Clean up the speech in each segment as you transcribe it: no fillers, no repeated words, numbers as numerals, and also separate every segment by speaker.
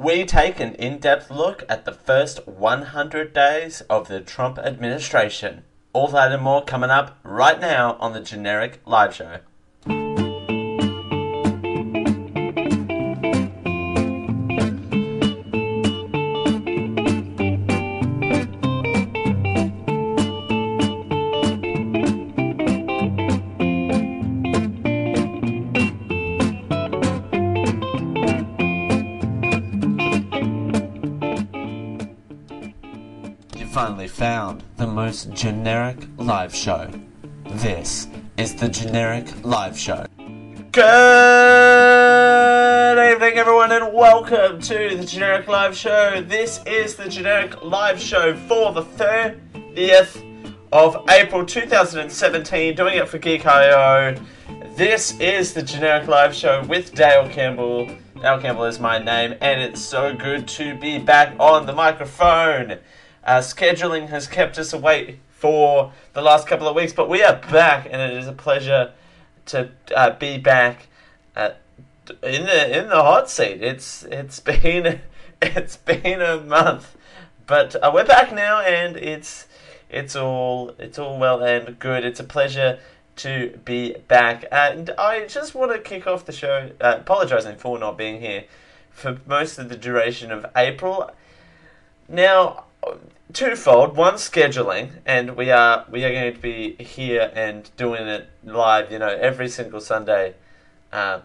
Speaker 1: We take an in-depth look at the first 100 days of the Trump administration. All that and more coming up right now on the Generic Live Show. Finally found the most generic live show. This is the Generic Live Show. Good evening, everyone, and welcome to the Generic Live Show. This is the Generic Live Show for the 30th of April 2017, doing it for Geek.io. This is the Generic Live Show with Dale Campbell. Dale Campbell is my name, and it's so good to be back on the microphone. Scheduling has kept us away for the last couple of weeks, but we are back, and it is a pleasure to be back in the hot seat. It's been a month, but we're back now, and it's all well and good. It's a pleasure to be back, and I just want to kick off the show apologising for not being here for most of the duration of April. Now, twofold. One, scheduling, and we are going to be here and doing it live, every single Sunday. I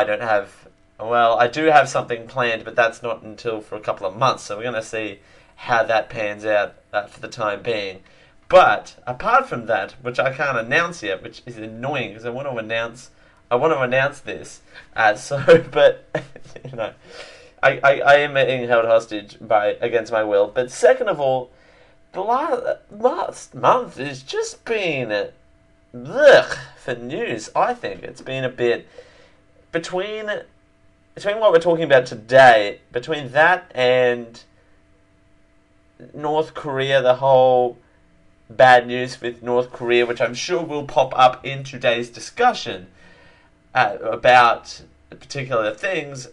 Speaker 1: do have something planned, but that's not until for a couple of months, so we're going to see how that pans out for the time being. But apart from that, which I can't announce yet, which is annoying because I want to announce this. But I am being held hostage against my will. But second of all, the last month has just been for news. I think it's been a bit between what we're talking about today, between that and North Korea, the whole bad news with North Korea, which I'm sure will pop up in today's discussion about particular things.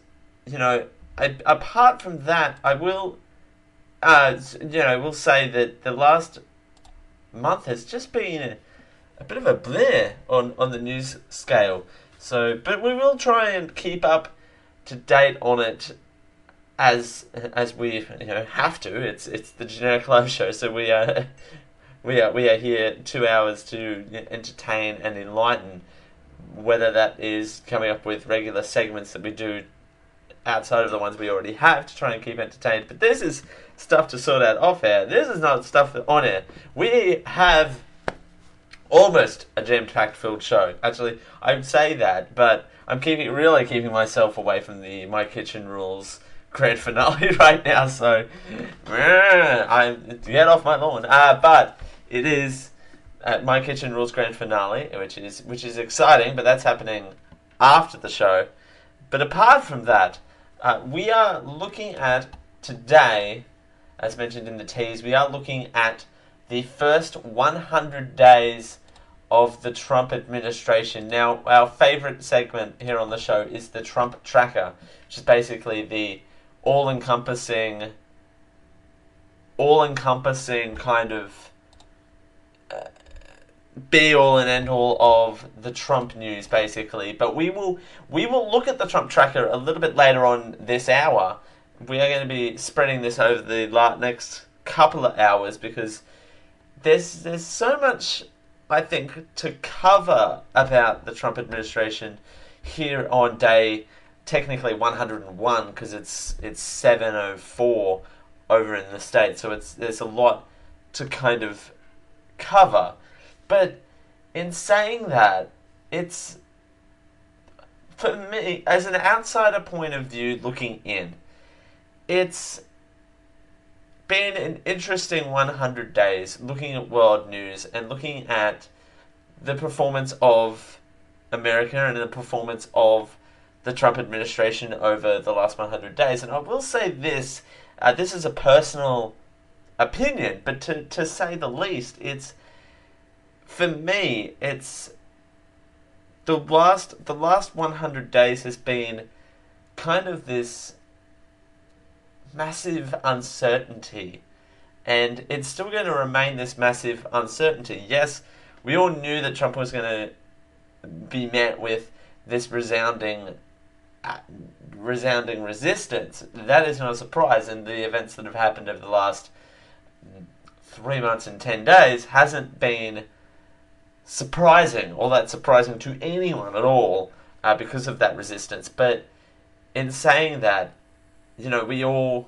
Speaker 1: Apart from that, I will, we'll say that the last month has just been a bit of a blur on the news scale. So, but we will try and keep up to date on it as we have to. It's the Generic Live Show, so we are here 2 hours to entertain and enlighten. Whether that is coming up with regular segments that we do outside of the ones we already have to try and keep entertained. But this is stuff to sort out off air. This is not stuff on air. We have almost a jam-packed filled show. Actually, I would say that, but I'm really keeping myself away from the My Kitchen Rules grand finale right now, so I get off my lawn. But it is My Kitchen Rules grand finale, which is exciting, but that's happening after the show. But apart from that, we are looking at today, as mentioned in the tease, we are looking at the first 100 days of the Trump administration. Now, our favourite segment here on the show is the Trump Tracker, which is basically the all-encompassing kind of be-all and end-all of the Trump news, basically. But we will look at the Trump Tracker a little bit later on this hour. We are going to be spreading this over the next couple of hours because there's so much, I think, to cover about the Trump administration here on day technically 101 because it's 7:04 over in the States. So there's a lot to kind of cover. But in saying that, it's, for me, as an outsider point of view looking in, it's been an interesting 100 days looking at world news and looking at the performance of America and the performance of the Trump administration over the last 100 days. And I will say this, this is a personal opinion, but to say the least, it's, for me, it's the last 100 days has been kind of this massive uncertainty. And it's still going to remain this massive uncertainty. Yes, we all knew that Trump was going to be met with this resounding resistance. That is not a surprise, and the events that have happened over the last 3 months and 10 days hasn't been surprising, all that surprising to anyone at all, because of that resistance. But in saying that, we all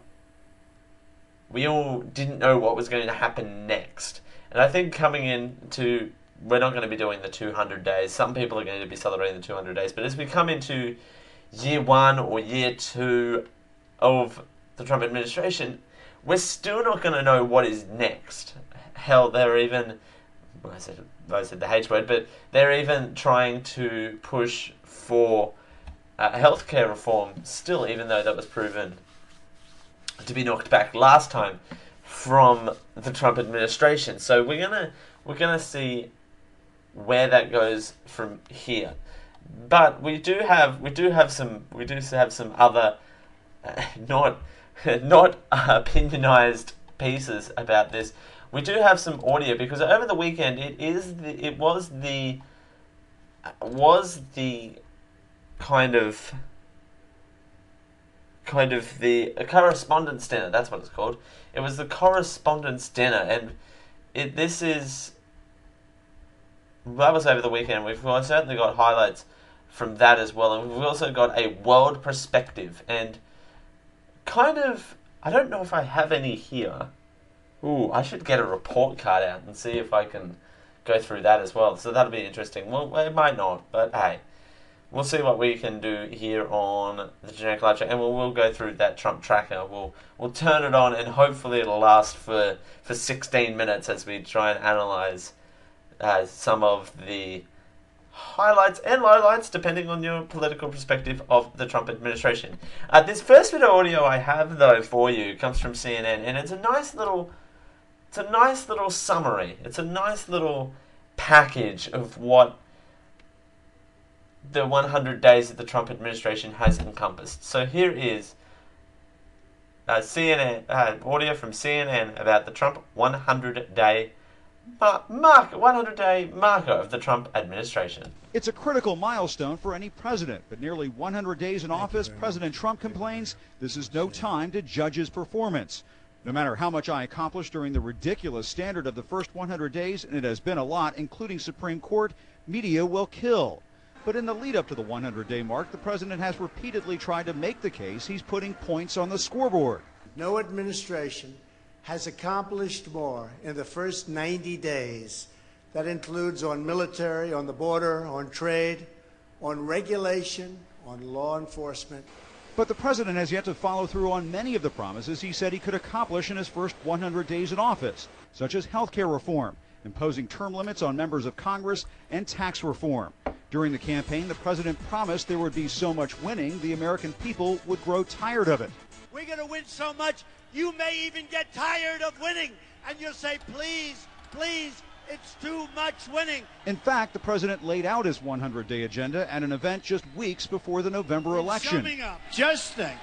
Speaker 1: didn't know what was going to happen next. And I think coming into, we're not going to be doing the 200 days. Some people are going to be celebrating the 200 days. But as we come into year 1 or year 2 of the Trump administration, we're still not going to know what is next. Hell, they're even, I said the H word, but they're even trying to push for healthcare reform still, even though that was proven to be knocked back last time from the Trump administration. So we're gonna see where that goes from here. But we do have some other not opinionized pieces about this. We do have some audio because over the weekend it was the a correspondence dinner. That's what it's called. It was the correspondence dinner, and that was over the weekend. We've certainly got highlights from that as well, and we've also got a world perspective, and I don't know if I have any here. Ooh, I should get a report card out and see if I can go through that as well. So that'll be interesting. Well, it might not, but hey. We'll see what we can do here on the Generic Live Chat, and we'll go through that Trump tracker. We'll turn it on, and hopefully it'll last for 16 minutes as we try and analyze some of the highlights and lowlights, depending on your political perspective of the Trump administration. This first bit of audio I have, though, for you comes from CNN, and it's a nice little summary. It's a nice little package of what the 100 days of the Trump administration has encompassed. So here is CNN audio from CNN about the Trump 100-day marker of the Trump administration.
Speaker 2: It's a critical milestone for any president, but nearly 100 days in office, President Trump complains this is no time to judge his performance. No matter how much I accomplished during the ridiculous standard of the first 100 days, and it has been a lot, including Supreme Court, media will kill. But in the lead up to the 100-day mark, the president has repeatedly tried to make the case he's putting points on the scoreboard.
Speaker 3: No administration has accomplished more in the first 90 days. That includes on military, on the border, on trade, on regulation, on law enforcement.
Speaker 2: But the president has yet to follow through on many of the promises he said he could accomplish in his first 100 days in office, such as health care reform, imposing term limits on members of Congress, and tax reform. During the campaign, the president promised there would be so much winning, the American people would grow tired of it.
Speaker 4: We're going to win so much, you may even get tired of winning. And you'll say, please, please, it's too much winning.
Speaker 2: In fact, the president laid out his 100-day agenda at an event just weeks before the November election.
Speaker 4: Summing up, just think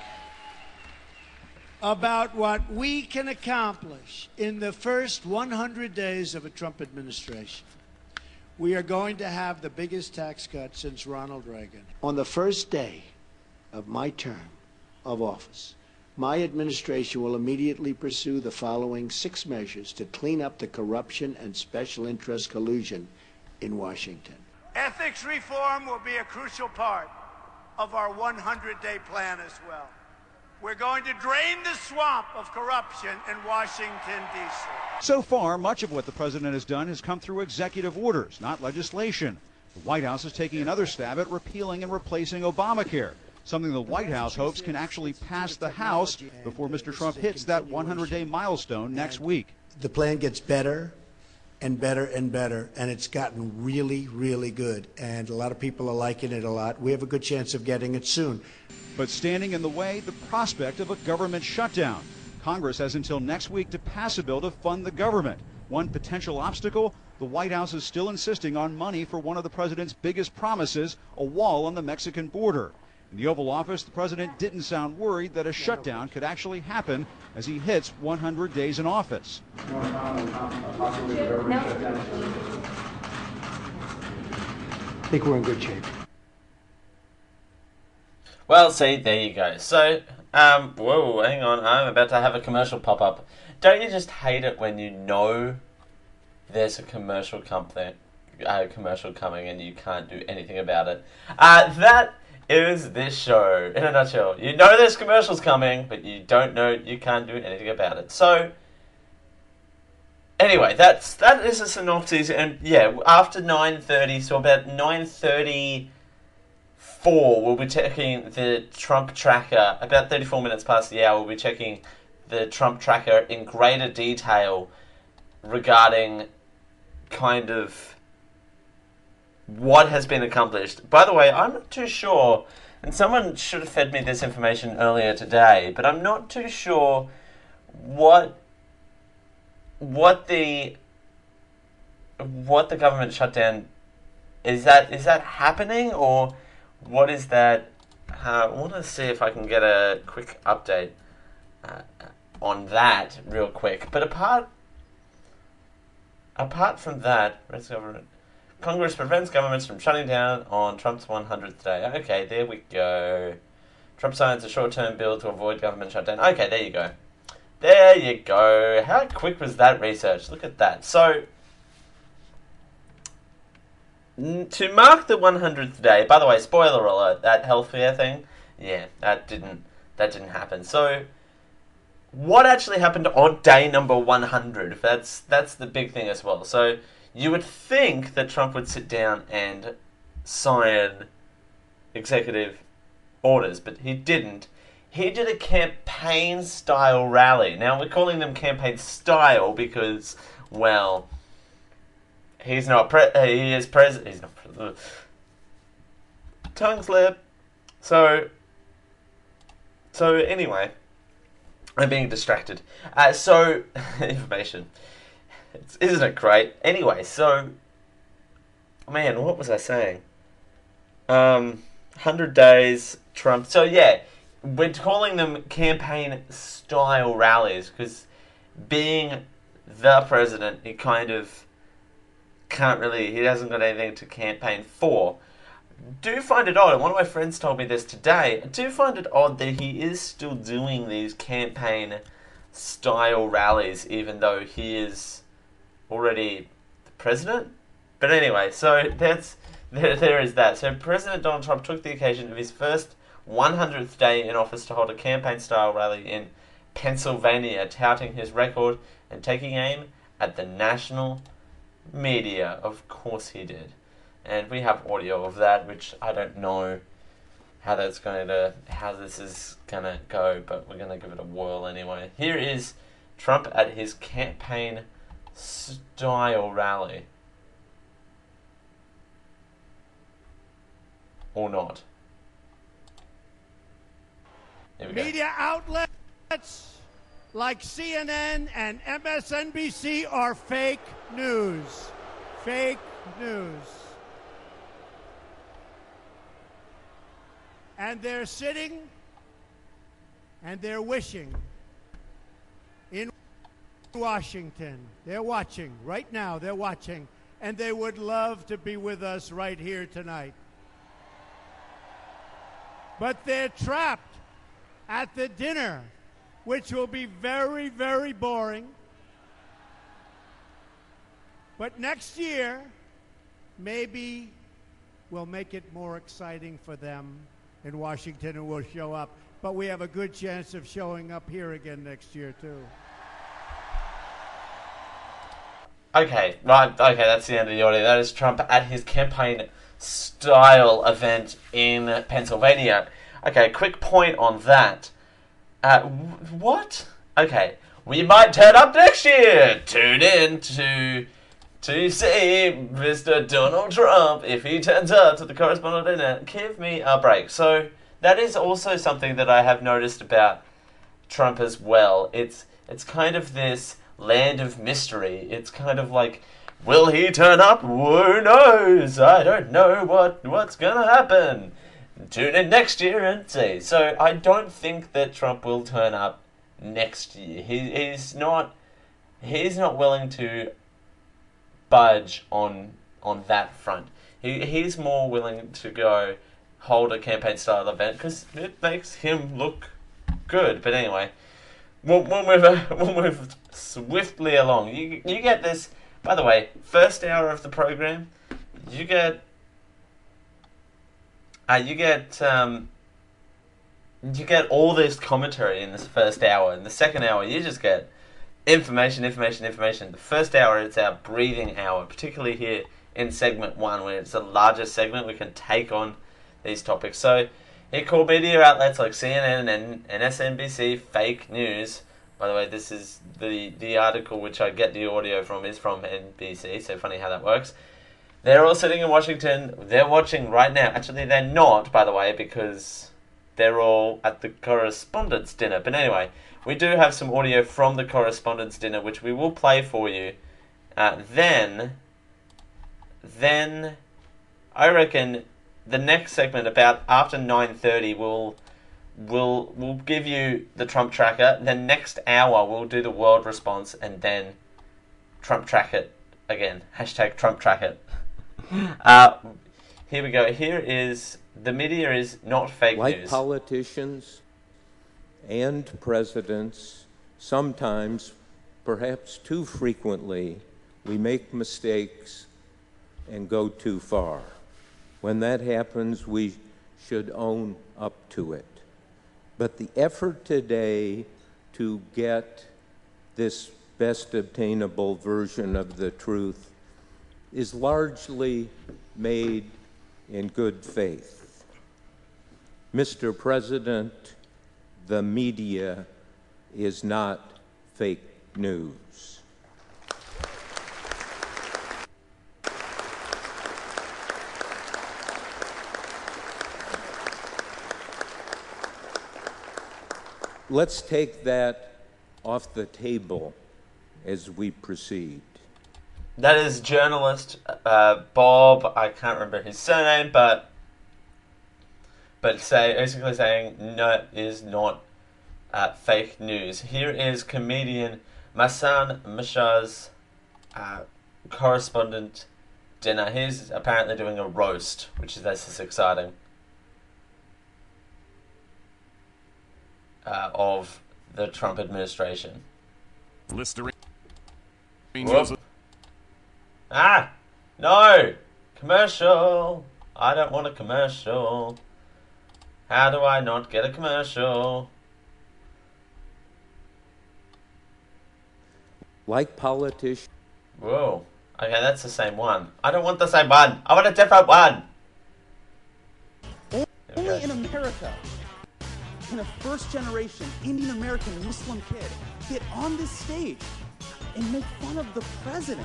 Speaker 4: about what we can accomplish in the first 100 days of a Trump administration. We are going to have the biggest tax cut since Ronald Reagan.
Speaker 3: On the first day of my term of office, my administration will immediately pursue the following 6 measures to clean up the corruption and special interest collusion in Washington.
Speaker 4: Ethics reform will be a crucial part of our 100-day plan as well. We're going to drain the swamp of corruption in Washington, D.C.
Speaker 2: So far, much of what the president has done has come through executive orders, not legislation. The White House is taking another stab at repealing and replacing Obamacare, something the White House hopes can actually pass the House before Mr. Trump hits that 100-day milestone next week.
Speaker 3: The plan gets better and better and better, and it's gotten really, really good. And a lot of people are liking it a lot. We have a good chance of getting it soon.
Speaker 2: But standing in the way, the prospect of a government shutdown. Congress has until next week to pass a bill to fund the government. One potential obstacle, the White House is still insisting on money for one of the president's biggest promises, a wall on the Mexican border. In the Oval Office, the president didn't sound worried that a shutdown could actually happen as he hits 100 days in office.
Speaker 3: I think we're in good shape.
Speaker 1: Well, see, there you go. So, whoa, hang on, I'm about to have a commercial pop up. Don't you just hate it when you know there's a commercial coming and you can't do anything about it? That is this show in a nutshell. You know there's commercials coming, but you don't know, you can't do anything about it. So, anyway, that is a synopsis, and yeah, after 9:30, so about 9:34, we'll be checking the Trump tracker. About 34 minutes past the hour, we'll be checking the Trump tracker in greater detail regarding kind of what has been accomplished. By the way, I'm not too sure, and someone should have fed me this information earlier today, but I'm not too sure what the government shutdown is that happening, or what is that? I want to see if I can get a quick update on that real quick. But apart from that, Congress prevents governments from shutting down on Trump's 100th day. Okay, there we go. Trump signs a short-term bill to avoid government shutdown. Okay, there you go. There you go. How quick was that research? Look at that. So, to mark the 100th day, by the way, spoiler alert, that healthcare thing, yeah, that didn't happen. So, what actually happened on day number 100? That's the big thing as well. So, you would think that Trump would sit down and sign executive orders, but he didn't. He did a campaign-style rally. Now, we're calling them campaign-style because, well, he's not he is president. He's not president. Tongue slip. So anyway, I'm being distracted. So, information. Isn't it great? Anyway, so, man, what was I saying? 100 days, Trump. So, yeah, we're calling them campaign-style rallies because being the president, he kind of he hasn't got anything to campaign for. Do find it odd, and one of my friends told me this today, I do find it odd that he is still doing these campaign-style rallies even though he is already the president. But anyway, so there is that. So President Donald Trump took the occasion of his first 100th day in office to hold a campaign-style rally in Pennsylvania, touting his record and taking aim at the national media. Of course he did. And we have audio of that, which I don't know how this is gonna go, but we're gonna give it a whirl anyway. Here is Trump at his campaign-style rally. Or not.
Speaker 4: Media outlets like CNN and MSNBC are fake news. Fake news. And they're sitting and they're wishing in Washington. They're watching right now. They're watching. And they would love to be with us right here tonight. But they're trapped at the dinner, which will be very, very boring. But next year, maybe we'll make it more exciting for them in Washington and we'll show up. But we have a good chance of showing up here again next year, too.
Speaker 1: Okay, right, okay, that's the end of the audio. That is Trump at his campaign-style event in Pennsylvania. Okay, quick point on that. What? Okay, we might turn up next year. Tune in to see Mr. Donald Trump if he turns up to the correspondent dinner. Give me a break. So that is also something that I have noticed about Trump as well. It's kind of this land of mystery. It's kind of like, will he turn up? Who knows? I don't know what's gonna happen. tune in next year and see. So I don't think that Trump will turn up next year. He's not willing to budge on that front. He's more willing to go hold a campaign style event because it makes him look good. But anyway, we'll move swiftly along. You get this. By the way, first hour of the program, you get all this commentary in this first hour. In the second hour, you just get information. The first hour, it's our breathing hour, particularly here in segment 1, where it's the largest segment. We can take on these topics. So, he called media outlets like CNN and MSNBC fake news. By the way, this is the article which I get the audio from is from NBC, so funny how that works. They're all sitting in Washington. They're watching right now. Actually, they're not, by the way, because they're all at the correspondence dinner. But anyway, we do have some audio from the correspondence dinner, which we will play for you. Then, I reckon the next segment, about after 9:30, we'll give you the Trump tracker. The next hour, we'll do the world response, and then Trump track it again. Hashtag Trump track it. Here we go. Here is, the media is not fake news.
Speaker 5: Like politicians and presidents, sometimes, perhaps too frequently, we make mistakes and go too far. When that happens, we should own up to it. But the effort today to get this best obtainable version of the truth is largely made in good faith. Mr. President, the media is not fake news. Let's take that off the table as we proceed.
Speaker 1: That is journalist Bob, I can't remember his surname, but basically saying no, it is not fake news. Here is comedian Masan Mishra's correspondent dinner. He's apparently doing a roast, this is exciting, of the Trump administration.
Speaker 6: Listerine.
Speaker 1: No! Commercial! I don't want a commercial. How do I not get a commercial?
Speaker 5: Like politicians.
Speaker 1: Whoa. Okay, that's the same one. I don't want the same one. I want a different one.
Speaker 7: Only in America can a first-generation Indian American Muslim kid get on this stage and make fun of the president.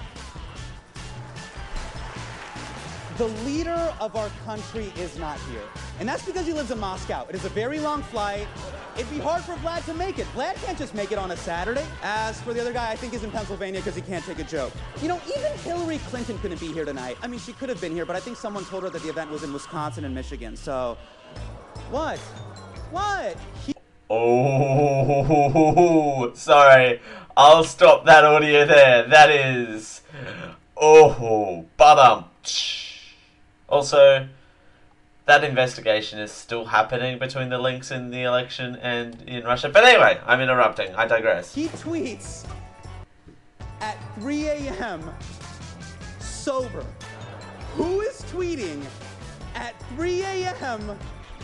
Speaker 7: The leader of our country is not here. And that's because he lives in Moscow. It is a very long flight. It'd be hard for Vlad to make it. Vlad can't just make it on a Saturday. As for the other guy, I think he's in Pennsylvania because he can't take a joke. You know, even Hillary Clinton couldn't be here tonight. I mean, she could have been here, but I think someone told her that the event was in Wisconsin and Michigan. So, what?
Speaker 1: Oh, sorry. I'll stop that audio there. That is... Also, that investigation is still happening between the links in the election and in Russia. But anyway, I'm interrupting. I digress.
Speaker 7: He tweets at 3 a.m. sober. Who is tweeting at 3 a.m.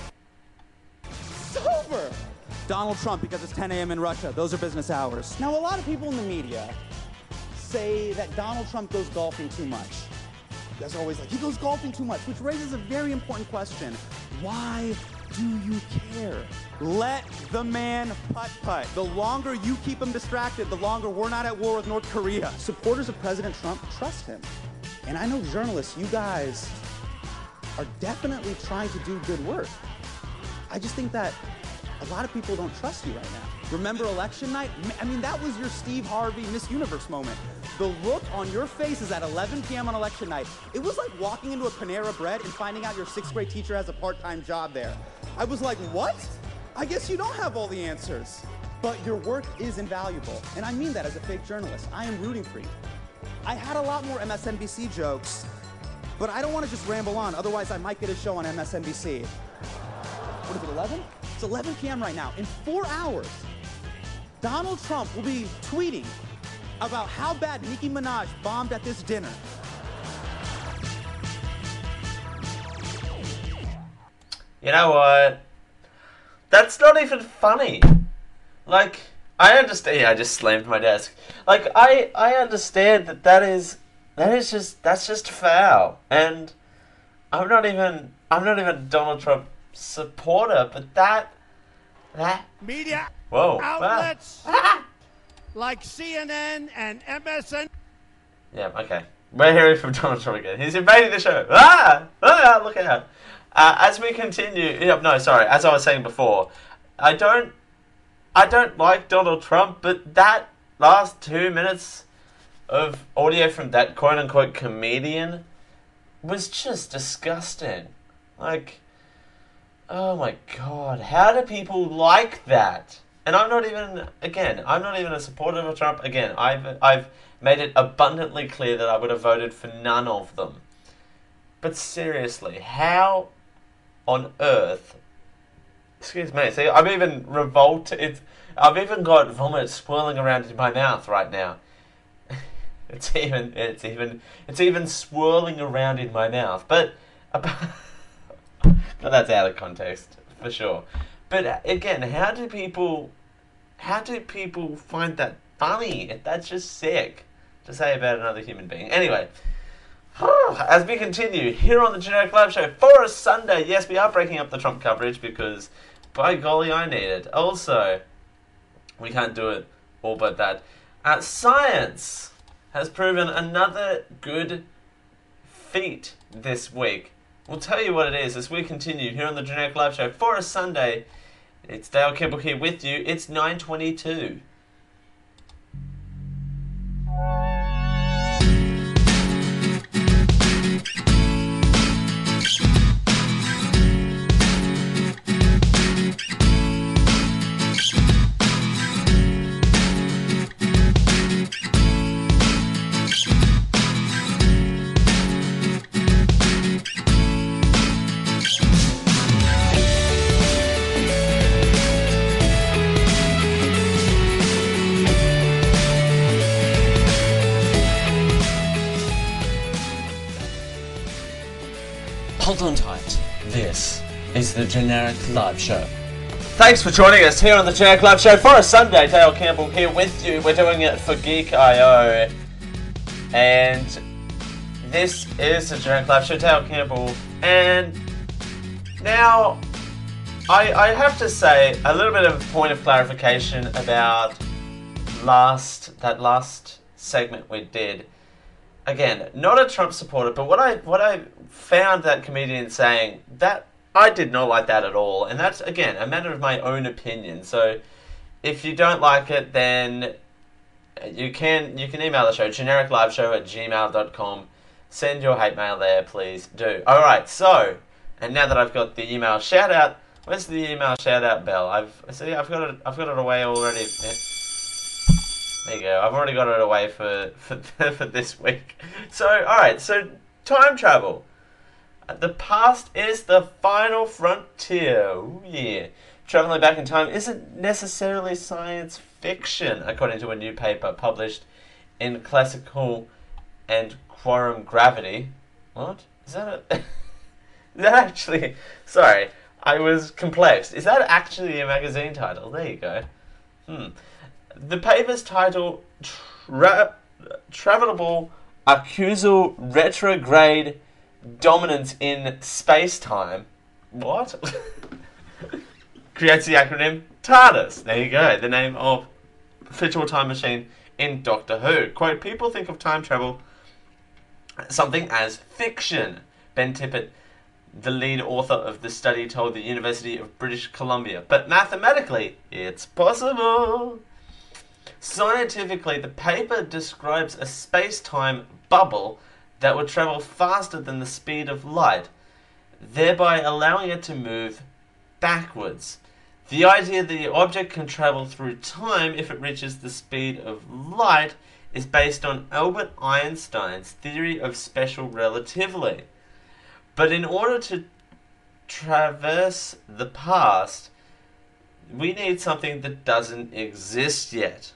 Speaker 7: sober? Donald Trump, because it's 10 a.m. in Russia. Those are business hours. Now, a lot of people in the media say that Donald Trump goes golfing too much. You guys are always like, he goes golfing too much, which raises a very important question. Why do you care? Let the man putt-putt. The longer you keep him distracted, the longer we're not at war with North Korea. Supporters of President Trump trust him. And I know journalists, you guys are definitely trying to do good work. I just think that a lot of people don't trust you right now. Remember election night? I mean, that was your Steve Harvey Miss Universe moment. The look on your faces at 11 p.m. on election night, it was like walking into a Panera Bread and finding out your 6th grade teacher has a part-time job there. I was like, what? I guess you don't have all the answers. But your work is invaluable, and I mean that as a fake journalist. I am rooting for you. I had a lot more MSNBC jokes, but I don't want to just ramble on, otherwise I might get a show on MSNBC. What is it, 11? It's 11 p.m. right now. In 4 hours, Donald Trump will be tweeting about how bad Nicki Minaj bombed at this dinner.
Speaker 1: You know what? That's not even funny. Like, I understand. Yeah, I just slammed my desk. Like, I understand that's just foul. And I'm not even a Donald Trump supporter, but that
Speaker 4: Media
Speaker 1: whoa,
Speaker 4: outlets like CNN and MSN.
Speaker 1: Yeah, okay. We're hearing from Donald Trump again. He's invading the show. Look out. As we continue, as I was saying before, I don't like Donald Trump, but that last 2 minutes of audio from that quote-unquote comedian was just disgusting. Like, oh my god, how do people like that? And I'm not even a supporter of Trump. Again, I've made it abundantly clear that I would have voted for none of them. But seriously, how on earth... Excuse me, see, I'm even revolted. I've even got vomit swirling around in my mouth right now. It's even swirling around in my mouth. But that's out of context for sure. But again, how do people find that funny? That's just sick to say about another human being. Anyway, as we continue here on the Generic Live Show for a Sunday, yes, we are breaking up the Trump coverage because, by golly, I need it. Also, we can't do it all but that. Science has proven another good feat this week. We'll tell you what it is as we continue here on the Generic Live Show for a Sunday. It's Dale Kimball here with you. It's 9:22. Hold on tight. This is the Generic Live Show. Thanks for joining us here on the Generic Live Show for a Sunday. Dale Campbell here with you. We're doing it for Geek.io. And this is the Generic Live Show. Dale Campbell. And now, I have to say a little bit of a point of clarification about that last segment we did. Again, not a Trump supporter, but what I found that comedian saying, that I did not like that at all, and that's, again, a matter of my own opinion. So if you don't like it, then you can email the show, genericliveshow@gmail.com. Send your hate mail there, please do. Alright, so, and now that I've got the email shout out, where's the email shout out bell? I've got it away already. There you go. I've already got it away for this week. So, alright, so time travel. The past is the final frontier. Ooh, yeah. Traveling back in time isn't necessarily science fiction, according to a new paper published in Classical and Quorum Gravity. What? Is that a... Is that actually... Sorry, I was complexed. Is that actually a magazine title? There you go. The paper's title, Travelable Accusal Retrograde Dominance in Space-Time. What? Creates the acronym TARDIS. There you go, the name of virtual time machine in Doctor Who. Quote, people think of time travel something as fiction. Ben Tippett the lead author of the study told the University of British Columbia. But mathematically, it's possible. Scientifically, the paper describes a space-time bubble that would travel faster than the speed of light, thereby allowing it to move backwards. The idea that the object can travel through time if it reaches the speed of light is based on Albert Einstein's theory of special relativity. But in order to traverse the past, we need something that doesn't exist yet.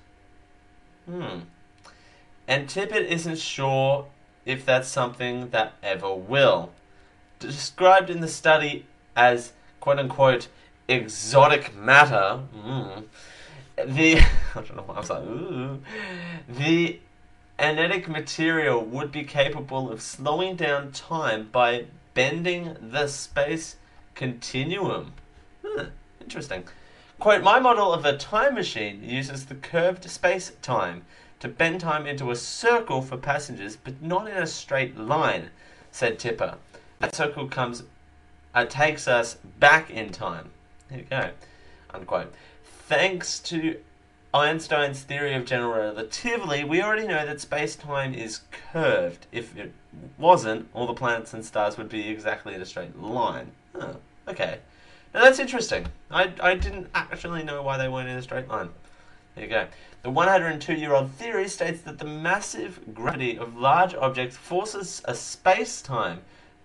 Speaker 1: And Tippett isn't sure if that's something that ever will. Described in the study as quote-unquote exotic matter, I don't know why I was like, ooh. The anetic material would be capable of slowing down time by bending the space continuum. Interesting. Quote, my model of a time machine uses the curved space-time to bend time into a circle for passengers, but not in a straight line, said Tipper. That circle takes us back in time. There you go. Unquote. Thanks to Einstein's theory of general relativity, we already know that space-time is curved. If it wasn't, all the planets and stars would be exactly in a straight line. Oh, okay. Now that's interesting. I didn't actually know why they weren't in a straight line. There you go. The 102-year-old theory states that the massive gravity of large objects forces just space-time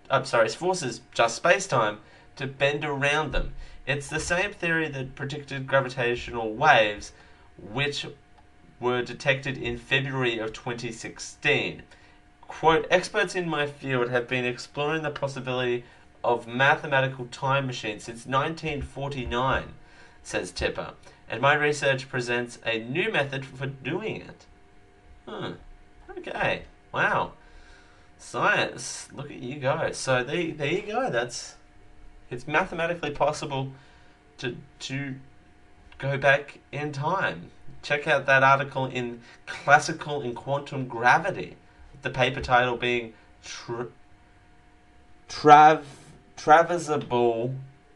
Speaker 1: to bend around them. It's the same theory that predicted gravitational waves, which were detected in February of 2016. Quote, experts in my field have been exploring the possibility of mathematical time machines since 1949, says Tipper, and my research presents a new method for doing it. Okay, wow. Science, look at you go. So there you go, it's mathematically possible to go back in time. Check out that article in Classical in Quantum Gravity, the paper title being Traversable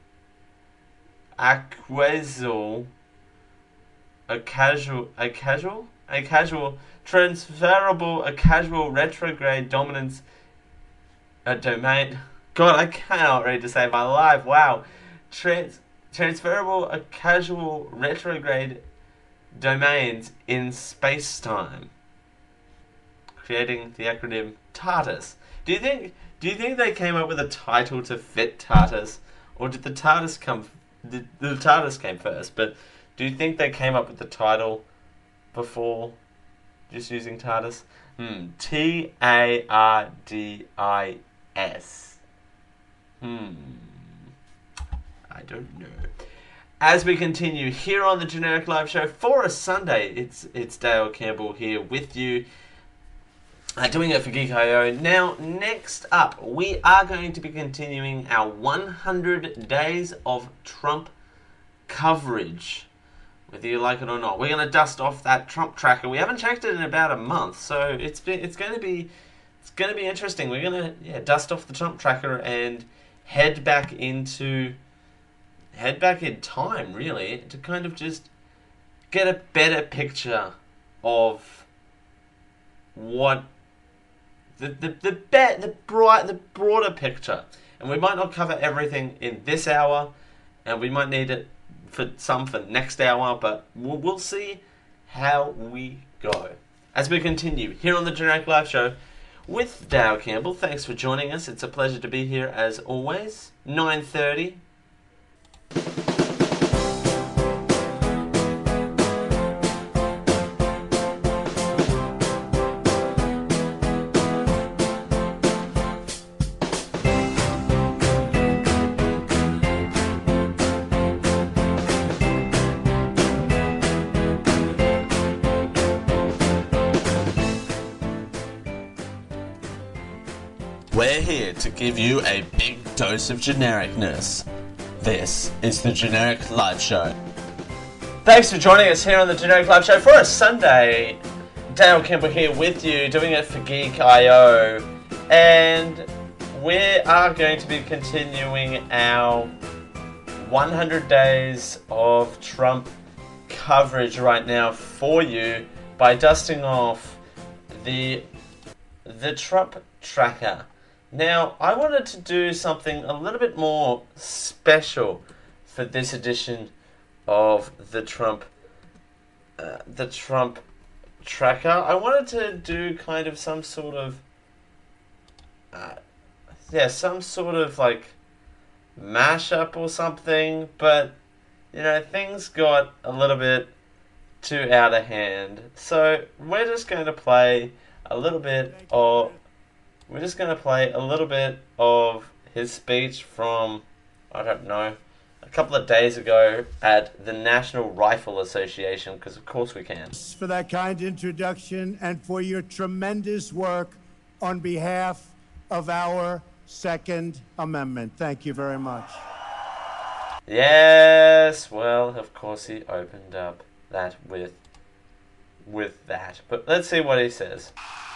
Speaker 1: Acquaisal a casual retrograde dominance domain. God, I cannot read to save my life. Wow. Transferable casual retrograde domains in space-time, creating the acronym TARDIS. Do you think they came up with a title to fit TARDIS, or did the TARDIS come? The TARDIS came first, but do you think they came up with the title before just using TARDIS? TARDIS. I don't know. As we continue here on the Generic Live Show for a Sunday, it's Dale Campbell here with you, doing it for Geek.io. Now, next up, we are going to be continuing our 100 days of Trump coverage, whether you like it or not. We're going to dust off that Trump tracker. We haven't checked it in about a month, so it's going to be interesting. We're going to dust off the Trump tracker and head back in time, really, to kind of just get a better picture of what the broader picture. And we might not cover everything in this hour, and we might need it for next hour, but we'll see how we go as we continue here on the Generic Live Show with Dale Campbell. Thanks for joining us. It's a pleasure to be here as always. 9:30. We're here to give you a big dose of genericness. This is the Generic Live Show. Thanks for joining us here on the Generic Live Show for a Sunday. Dale Campbell here with you, doing it for Geek.io. And we are going to be continuing our 100 days of Trump coverage right now for you by dusting off the Trump tracker. Now, I wanted to do something a little bit more special for this edition of the Trump tracker. I wanted to do kind of some sort of like mashup or something, but things got a little bit too out of hand. So we're just going to play a little bit of his speech from, I don't know, a couple of days ago at the National Rifle Association, because of course we can.
Speaker 4: For that kind introduction and for your tremendous work on behalf of our Second Amendment. Thank you very much.
Speaker 1: Yes, well, of course he opened up that with that. But let's see what he says.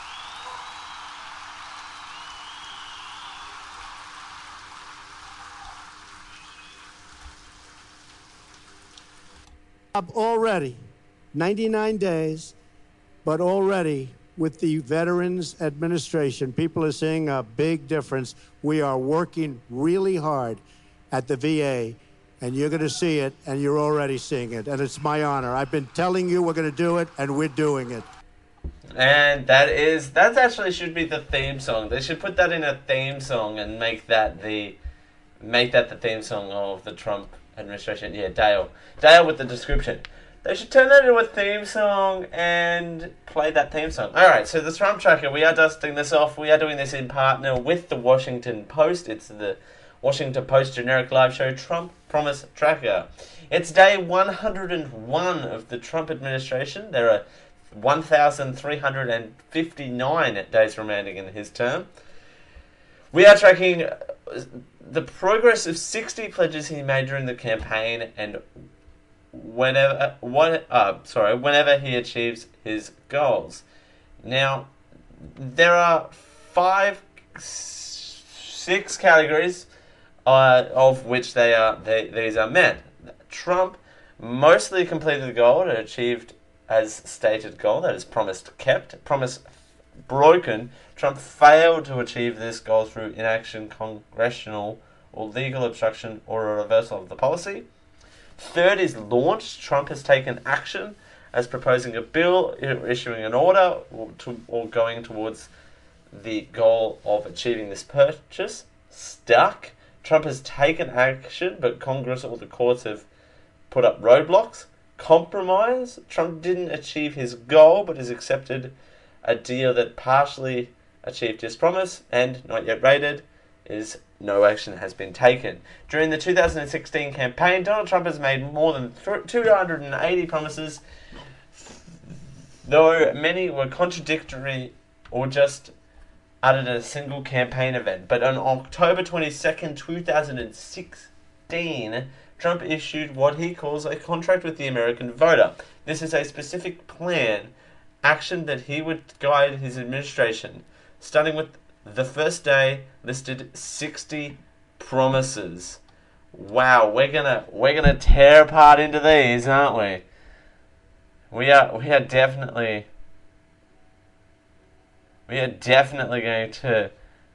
Speaker 4: Already, 99 days, but already with the Veterans Administration, people are seeing a big difference. We are working really hard at the VA, and you're going to see it, and you're already seeing it, and it's my honor. I've been telling you we're going to do it, and we're doing it.
Speaker 1: And that actually should be the theme song. They should put that in a theme song and make that the theme song of the Trump administration. Yeah, Dale with the description. They should turn that into a theme song and play that theme song. Alright, so the Trump tracker, we are dusting this off. We are doing this in partner with the Washington Post. It's the Washington Post generic live show Trump Promise Tracker. It's day 101 of the Trump administration. There are 1,359 days remaining in his term. We are tracking the progress of 60 pledges he made during the campaign and whenever he achieves his goals. Now, there are 6 categories of which these are met. Trump mostly completed the goal and achieved as stated goal, that is promised kept, promise broken. Trump failed to achieve this goal through inaction, congressional or legal obstruction, or a reversal of the policy. Third is launched. Trump has taken action as proposing a bill, issuing an order, or going towards the goal of achieving this purchase. Stuck. Trump has taken action, but Congress or the courts have put up roadblocks. Compromise. Trump didn't achieve his goal, but has accepted a deal that partially achieved his promise, and not yet rated is no action has been taken. During the 2016 campaign, Donald Trump has made more than 280 promises, though many were contradictory or just uttered at a single campaign event. But on October 22nd, 2016, Trump issued what he calls a contract with the American voter. This is a specific plan, action that he would guide his administration, starting with the first day listed 60 promises. Wow, we're gonna tear apart into these, aren't we? We are definitely going to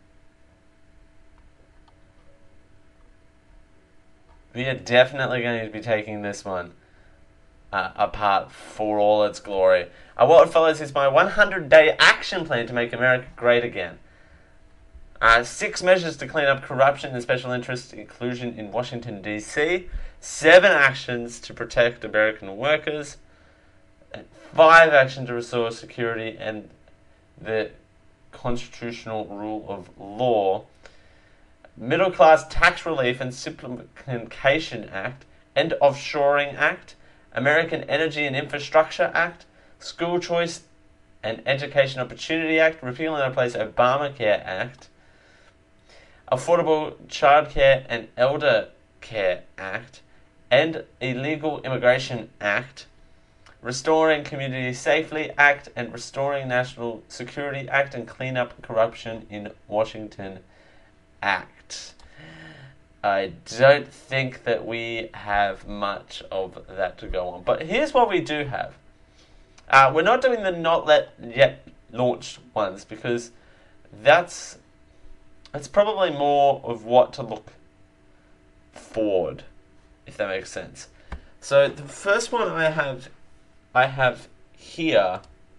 Speaker 1: be taking this one apart for all its glory. What follows is my 100-day action plan to make America great again. 6 measures to clean up corruption and special interest inclusion in Washington, D.C. 7 actions to protect American workers. 5 actions to restore security and the constitutional rule of law. Middle-class tax relief and simplification act. End offshoring act. American Energy and Infrastructure Act. School Choice and Education Opportunity Act. Repeal and replace Obamacare Act. Affordable Childcare and Elder Care Act. End Illegal Immigration Act. Restoring Communities Safely Act and Restoring National Security Act, and Clean Up Corruption in Washington, Act. I don't think that we have much of that to go on. But here's what we do have. We're not doing the not yet launched ones because that's probably more of what to look forward, if that makes sense. So the first one I have here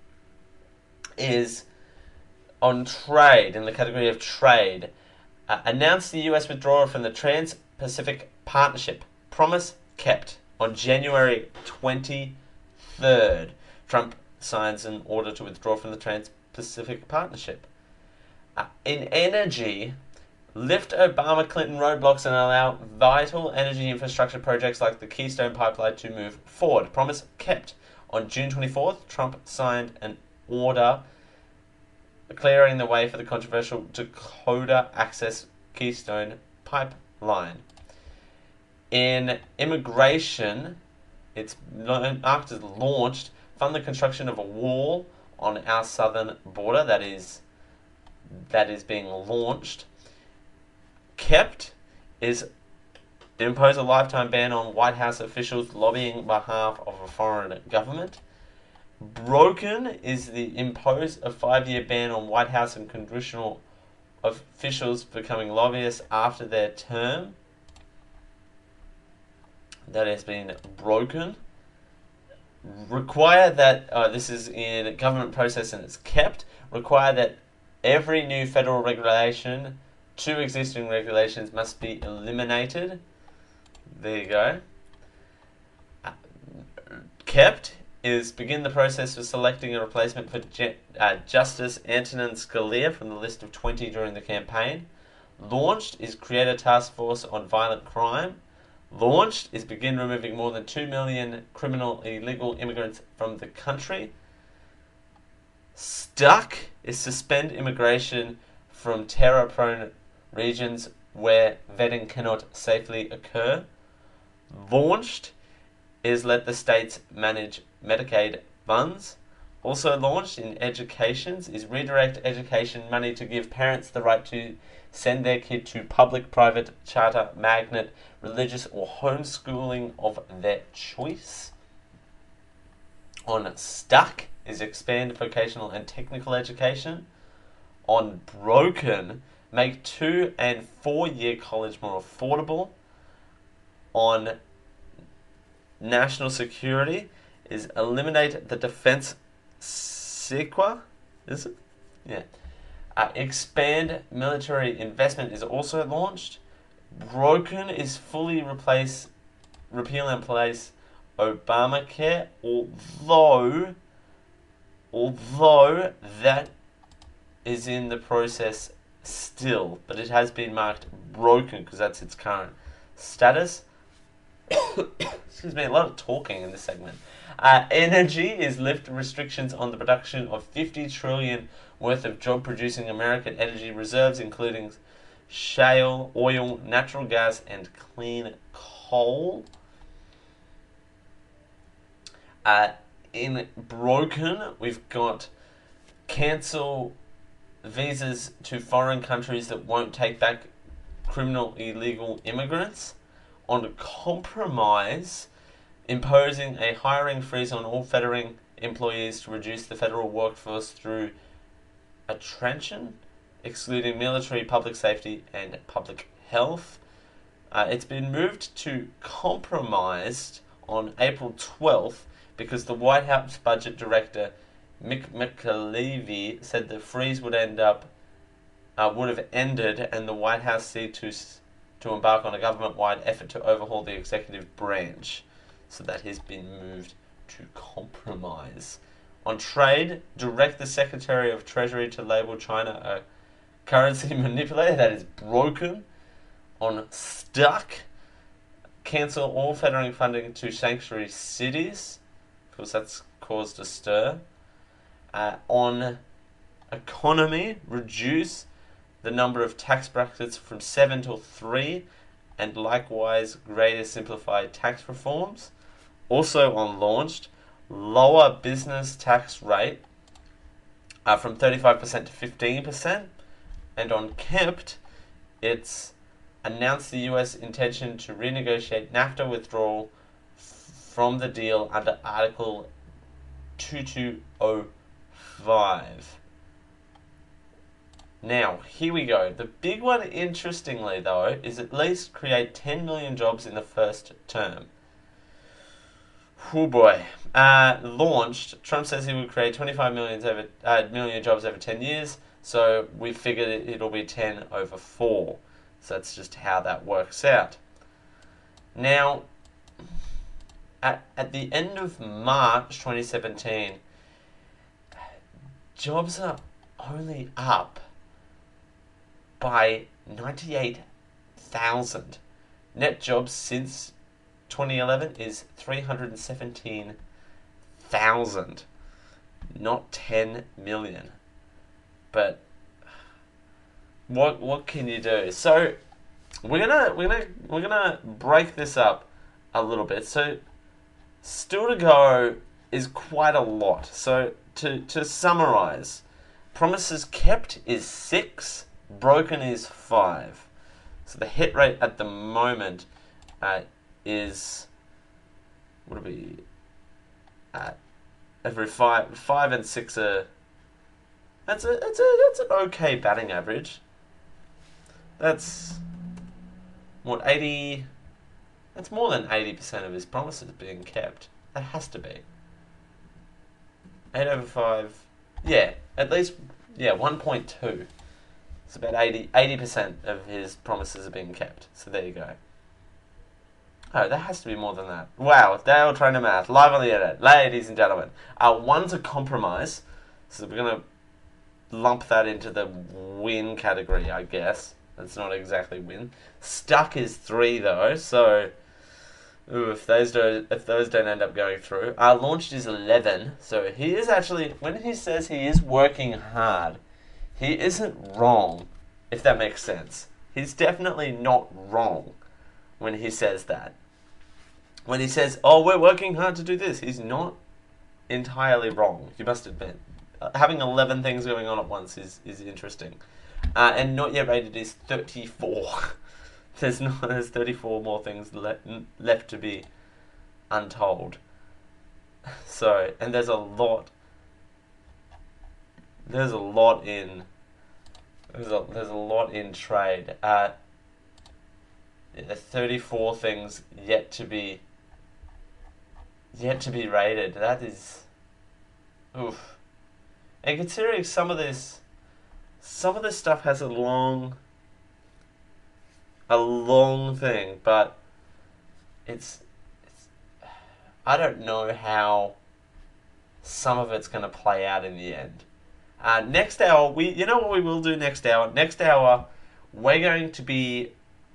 Speaker 1: is on trade, in the category of trade. Announced the US withdrawal from the Trans-Pacific Partnership. Promise kept. On January 23rd, Trump signs an order to withdraw from the Trans-Pacific Partnership. In energy, lift Obama-Clinton roadblocks and allow vital energy infrastructure projects like the Keystone Pipeline to move forward. Promise kept. On June 24th, Trump signed an order clearing the way for the controversial Dakota Access Keystone Pipeline. In immigration, it's marked as launched, fund the construction of a wall on our southern border that is being launched. Kept is impose a lifetime ban on White House officials lobbying on behalf of a foreign government. Broken is the impose a 5-year ban on White House and congressional officials becoming lobbyists after their term. That has been broken. Require that, this is in government process and it's kept, require that every new federal regulation, 2 existing regulations must be eliminated. There you go. Kept is begin the process of selecting a replacement for Justice Antonin Scalia from the list of 20 during the campaign. Launched is create a task force on violent crime. Launched is begin removing more than 2 million criminal illegal immigrants from the country. Stuck is suspend immigration from terror-prone regions where vetting cannot safely occur. Launched is let the states manage Medicaid funds. Also launched in educations is redirect education money to give parents the right to send their kid to public, private, charter, magnet, religious or homeschooling of their choice. On stuck is expand vocational and technical education. On broken, make 2- and 4-year college more affordable. On national security is eliminate the defense CEQA, is it? Yeah. Expand military investment is also launched. Broken is fully repeal and replace Obamacare, although that is in the process still, but it has been marked broken because that's its current status. Excuse me, a lot of talking in this segment. Energy is lift restrictions on the production of $50 trillion worth of job-producing American energy reserves, including shale, oil, natural gas, and clean coal. In broken, we've got cancel visas to foreign countries that won't take back criminal illegal immigrants. On compromise, imposing a hiring freeze on all federal employees to reduce the federal workforce through attrition, excluding military, public safety, and public health. It's been moved to compromised on April 12th because the White House Budget Director Mick McAlevey said the freeze would have ended and the White House said to embark on a government-wide effort to overhaul the executive branch. So that has been moved to compromise. On trade, direct the Secretary of Treasury to label China a currency manipulator. That is broken. On stuck, cancel all federal funding to sanctuary cities, because that's caused a stir. On economy, reduce the number of tax brackets from 7 to 3, and likewise greater simplified tax reforms. Also on launched, lower business tax rate from 35% to 15%, and on kept it's announced the U.S. intention to renegotiate NAFTA withdrawal from the deal under Article 2205. Now, here we go. The big one, interestingly, though, is at least create 10 million jobs in the first term. Oh boy. Launched, Trump says he would create 25 million jobs over 10 years, so we figured it'll be 10 over 4. So that's just how that works out. Now, at the end of March 2017, jobs are only up by 98,000. Net jobs since 2011 is 317,000, not 10 million. But what can you do? So we're gonna break this up a little bit. So still to go is quite a lot. So to summarize, promises kept is 6. Broken is 5. So the hit rate at the moment is, what would it be? Every 5 and 6 are. That's an okay batting average. That's what 80. That's more than 80% of his promises being kept. That has to be 8 over 5. Yeah, at least 1.2. It's about 80% of his promises are being kept. So there you go. Oh, that has to be more than that. Wow, Dale Trainer Math, live on the internet. Ladies and gentlemen. One's a compromise. So we're going to lump that into the win category, I guess. That's not exactly win. Stuck is 3, though. So if those don't end up going through. Launched is 11. So he is actually, when he says he is working hard, he isn't wrong, if that makes sense. He's definitely not wrong when he says that. When he says, oh, we're working hard to do this, he's not entirely wrong, you must admit. Having 11 things going on at once is interesting. And not yet rated is 34. There's 34 more things left to be untold. So, and there's a lot in trade. 34 things yet to be rated. That is, oof. And considering some of this stuff has a long thing, but it's I don't know how some of it's going to play out in the end. Next hour, you know what we will do next hour? Next hour, we're going to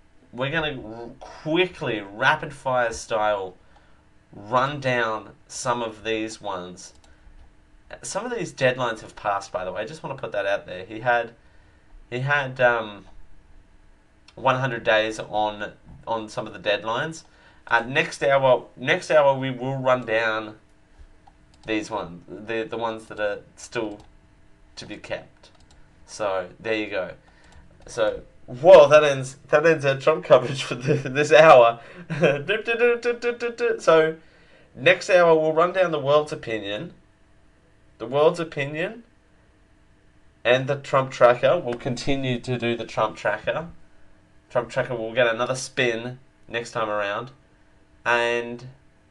Speaker 1: quickly, rapid fire style, run down some of these ones. Some of these deadlines have passed, by the way. I just want to put that out there. He had 100 days on some of the deadlines. Next hour we will run down these ones, the ones that are still to be kept. So there you go. So whoa, that ends our Trump coverage for this hour. So next hour we'll run down the world's opinion. The world's opinion and the Trump tracker. We'll continue to do the Trump tracker. Trump tracker will get another spin next time around. And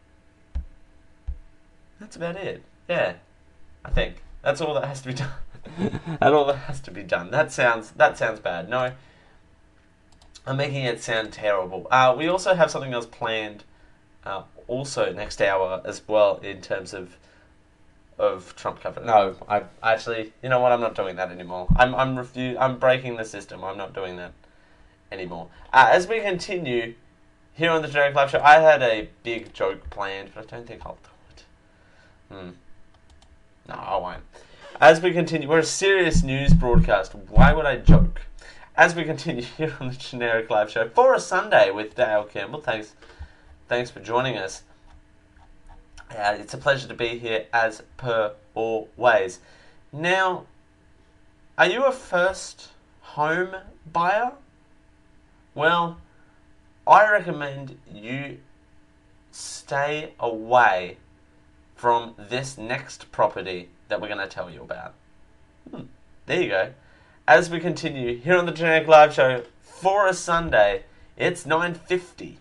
Speaker 1: that's about it. Yeah, I think that's all that has to be done. That's all that has to be done. That sounds bad. No, I'm making it sound terrible. We also have something else planned. Also next hour as well in terms of Trump coverage. No, I actually, you know what? I'm not doing that anymore. I'm breaking the system. I'm not doing that anymore. As we continue here on the Generic Live Show, I had a big joke planned, but I don't think I'll do it. No, I won't. As we continue, we're a serious news broadcast. Why would I joke? As we continue here on the Generic Live Show for a Sunday with Dale Campbell. Thanks for joining us. It's a pleasure to be here as per always. Now, are you a first home buyer? Well, I recommend you stay away from this next property that we're going to tell you about. There you go. As we continue here on the Generic Live Show for a Sunday, it's 9:50.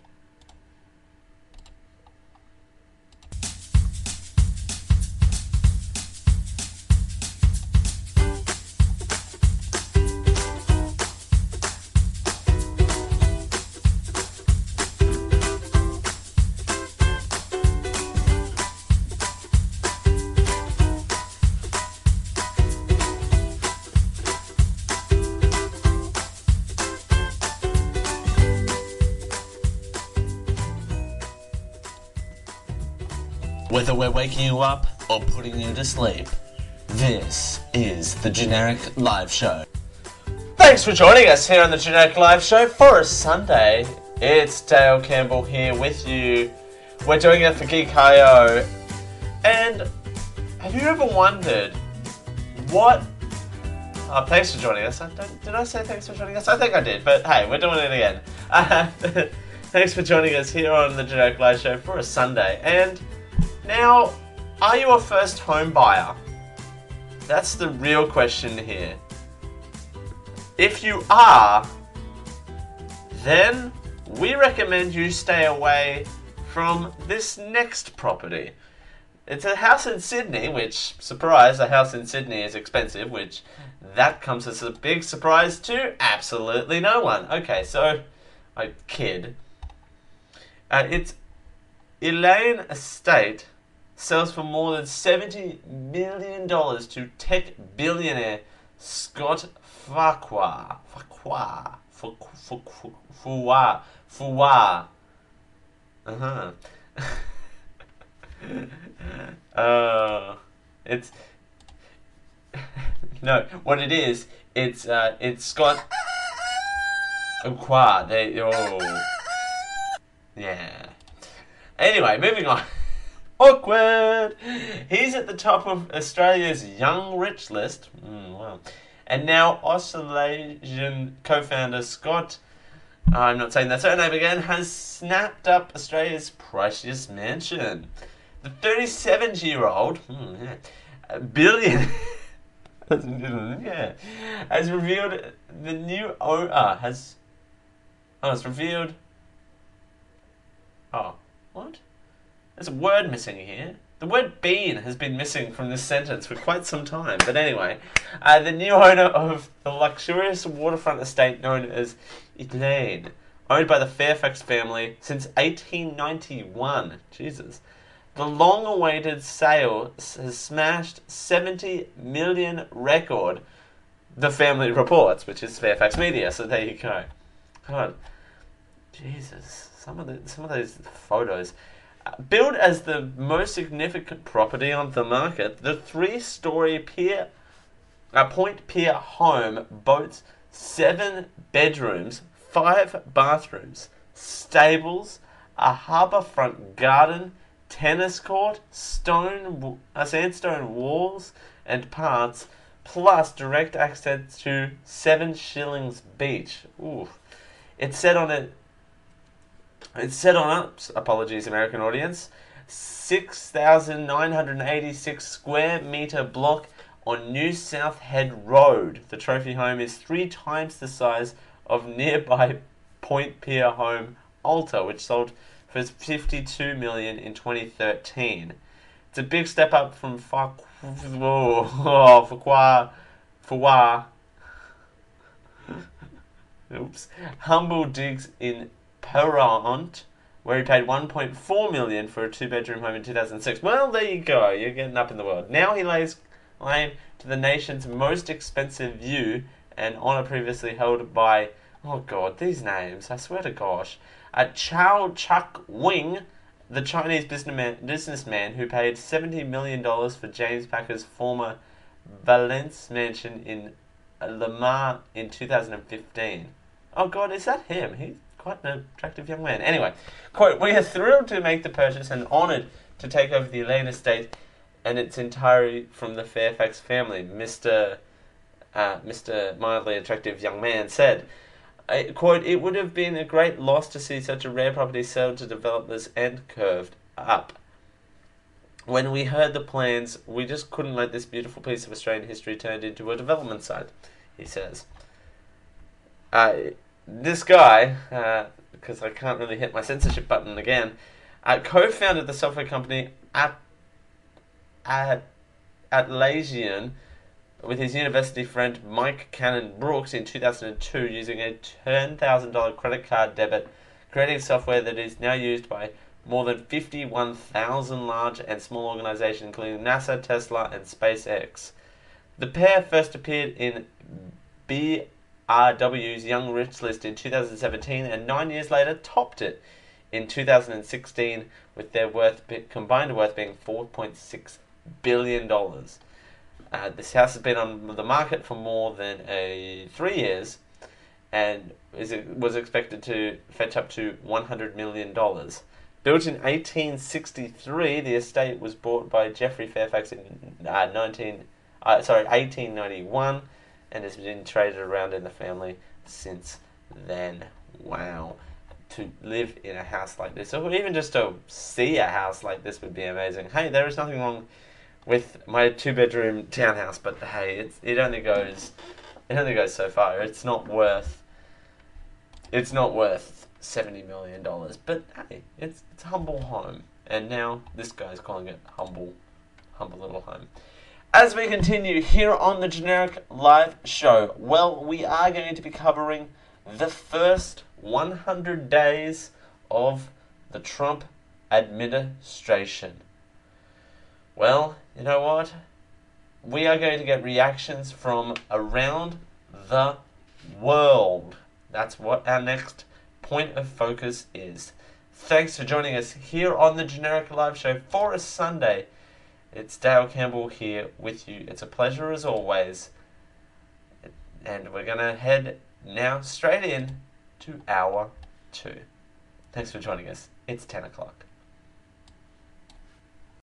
Speaker 1: Whether we're waking you up or putting you to sleep, this is the Generic Live Show. Thanks for joining us here on the Generic Live Show for a Sunday. It's Dale Campbell here with you. We're doing it for Geek.io. And have you ever wondered what... Oh, thanks for joining us. Did I say thanks for joining us? I think I did, but hey, we're doing it again. Thanks for joining us here on the Generic Live Show for a Sunday. And now, are you a first home buyer? That's the real question here. If you are, then we recommend you stay away from this next property. It's a house in Sydney, which, surprise, a house in Sydney is expensive, which that comes as a big surprise to absolutely no one. Okay, so, I kid. It's Elaine Estate sells for more than $70 million to tech billionaire Scott Farquhar. It's no, what it is, it's Scott Farquhar. Yeah. Anyway, moving on. Awkward! He's at the top of Australia's Young Rich list. Wow. And now Australasian co-founder Scott, I'm not saying that surname again, has snapped up Australia's priciest mansion. The 37-year-old billion has revealed the new owner it's revealed. Oh, what? There's a word missing here. The word bean has been missing from this sentence for quite some time. But anyway, the new owner of the luxurious waterfront estate known as Elaine, owned by the Fairfax family since 1891. Jesus. The long-awaited sale has smashed $70 million record, the family reports, which is Fairfax Media. So there you go. God, Jesus, some of those photos. Billed as the most significant property on the market, the 3-story Point Pier home boasts 7 bedrooms, 5 bathrooms, stables, a harbourfront garden, tennis court, sandstone walls and paths, plus direct access to 7 Shillings Beach. Ooh. It's set on apologies American audience, 6,986 square metre block on New South Head Road. The trophy home is 3 times the size of nearby Point Pier home Alta, which sold for $52 million in 2013. It's a big step up from humble digs in Perrant, where he paid $1.4 million for a 2-bedroom home in 2006. Well, there you go. You're getting up in the world. Now he lays claim to the nation's most expensive view, an honour previously held by, oh God, these names, I swear to gosh, Chow Chuk Wing, the Chinese businessman who paid $70 million for James Packer's former Valence mansion in Lamar in 2015. Oh God, is that him? He's quite an attractive young man. Anyway, quote, "We are thrilled to make the purchase and honoured to take over the Elaine estate and its entirety from the Fairfax family," Mr. Mildly attractive young man said. quote, "It would have been a great loss to see such a rare property sell to developers and curved up. When we heard the plans, we just couldn't let this beautiful piece of Australian history turned into a development site," he says. This guy, because I can't really hit my censorship button again, co-founded the software company Atlassian with his university friend Mike Cannon Brooks in 2002 using a $10,000 credit card debit, creating software that is now used by more than 51,000 large and small organizations, including NASA, Tesla, and SpaceX. The pair first appeared in BRW's Young Rich list in 2017, and 9 years later topped it in 2016, with their combined worth being $4.6 billion. This house has been on the market for more than 3 years, and was expected to fetch up to $100 million. Built in 1863, the estate was bought by Geoffrey Fairfax in 1891, and has been traded around in the family since then. Wow. To live in a house like this, or even just to see a house like this, would be amazing. Hey, there is nothing wrong with my 2-bedroom townhouse, but hey, it only goes so far. It's not worth $70 million, but hey, it's a humble home, and now this guy's calling it humble little home. As we continue here on the Generic Live Show, well, we are going to be covering the first 100 days of the Trump administration. Well, you know what? We are going to get reactions from around the world. That's what our next point of focus is. Thanks for joining us here on the Generic Live Show for a Sunday. It's Dale Campbell here with you. It's a pleasure as always. And we're going to head now straight in to hour 2. Thanks for joining us. It's 10 o'clock.